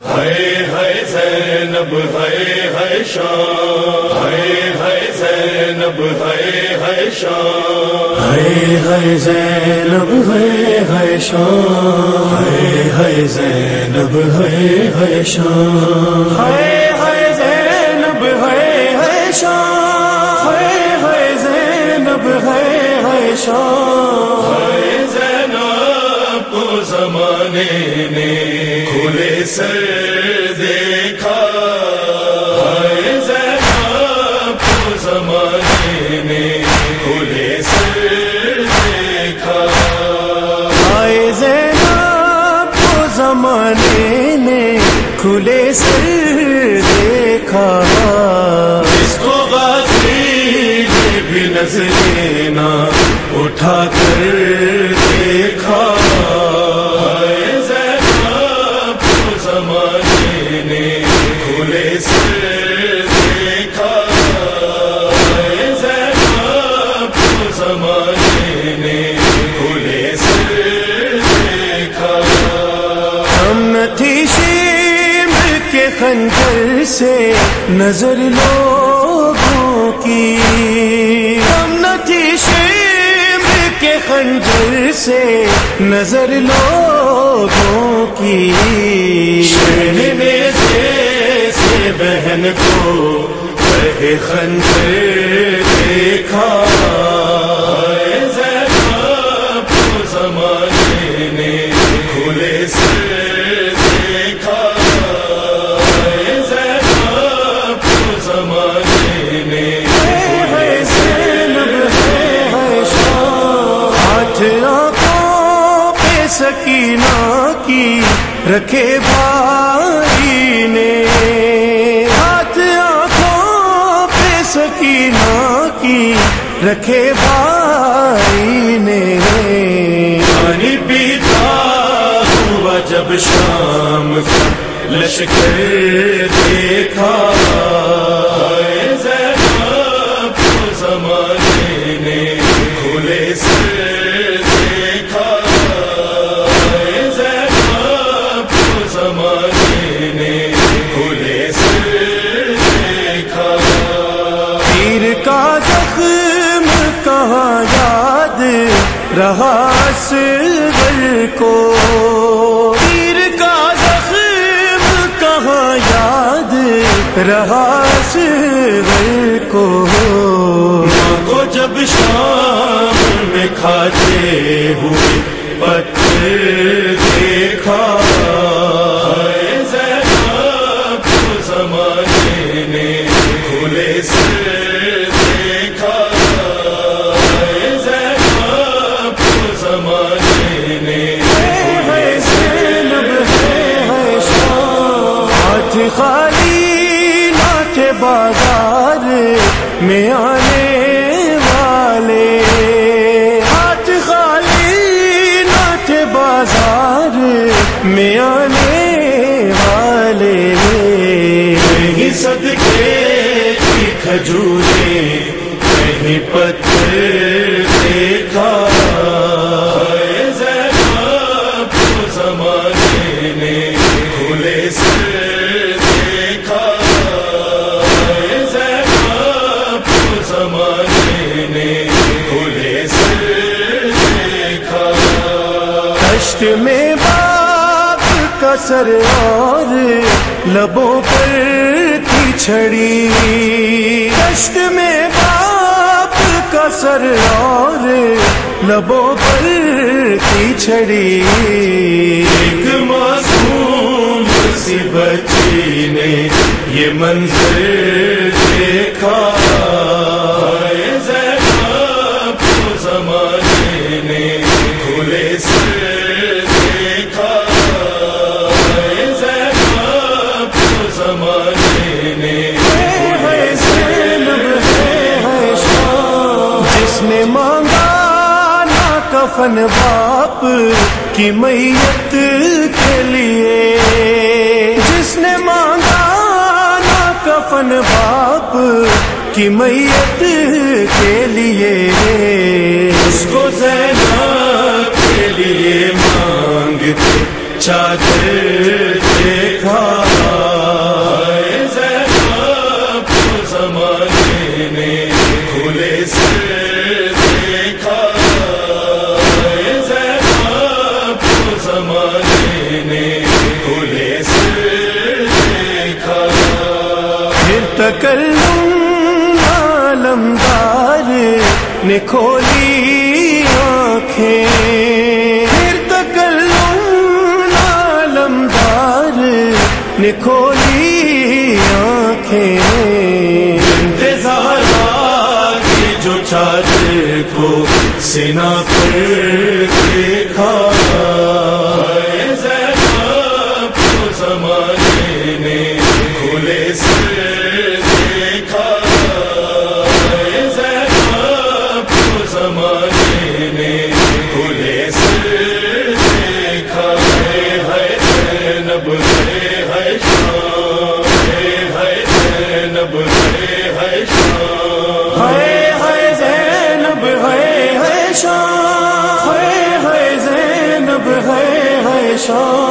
ہے زینب ہے شان، ہے زینب ہے شان، ہے زینب ہے شان، ہے زینب ہے شان، ہے زینب ہے شان، ہے زینب ہے شان، ہے زینب کو زمانے نے کھلے سر دیکھا، ہے زینب کو زمانے نے کھلے سر دیکھا، ہے زینب کو زمانے نے کھلے سر دیکھا، اس کو غازی نے بھی نظریں نہ اٹھا کر دیکھا، ہے زینب کو زمانے نے کھلے سر دیکھا، ہے زینب کو زمانے نے کھلے سر دیکھا، ہم نہ تھی شیم کے خنجر سے نظر لوگوں کی، ہم نہ تھی شیم کے خنجر سے نظر لوگوں کی، شیر نے جیسے بہن کو بہ خنجر دیکھا، ہے زینب کو زمانے نے کھلے سر دیکھا، ہے زینب کو زمانے نے کھلے سر دیکھا، ہاتھ آنکھوں پہ سکینہ کی رکھے بھائی نے، ہاتھ آنکھوں پہ سکینہ کی رکھے بھائی نے، پانی پیتا ہوا جب شام کا لشکر دیکھا، ہے زینب کو زمانے نے کھلے سر دیکھا، ہے زینب کو زمانے نے کھلے سر دیکھا، تیر کا زخم کہاں یاد رہا اصغر کو، تیر کا زخم کہاں یاد رہا اصغر کو، ماں کو جب شام میں کھاتے ہوئے پتھر دیکھا، ہے زینب کو زمانے نے کھلے سر دیکھا، ہے زینب کو زمانے نے کھلے سر دیکھا، ہاتھ خالی نہ تھے بازار میں آنے والے، ہاتھ خالی نہ تھے بازار میں آنے والے، کہیں صدقے کی کھجوریں کہیں پتھر دیکھا، ہے زینب کو زمانے نے کھلے سر دیکھا، ہے زینب کو زمانے نے کھلے سر دیکھا، دشت میں باپ کا سر اور لبوں پر تھی چھڑی، دشت میں باپ کا سر اور لبوں پر تھی چھڑی، ایک معصوم سی بچی نے یہ منظر دیکھا، ہے زینب کو زمانے نے کھلے سر دیکھا، ہے زینب کو زمانے نے کھلے سر دیکھا، جس نے مانگا نہ کفن باپ کی میت کے لیے، جس نے مانگا نہ کفن باپ کی میت کے لیے، اس کو زینب کے لیے مانگتے چادر دیکھا، تکلم عالمدار نے کھولی آنکھیں، پھر تکلم عالمدار نے کھولی آنکھیں، انتظار کی جو چادر کو سینہ پر دیکھا، زینب کو زمانے نے کھلے سے دیکھا، زینب کو زمانے نے کھلے سے دیکھا، ہے زینب ہے شان، ہے زینب ہے شان، ہے زینب ہے شان، ہے زینب ہے شان۔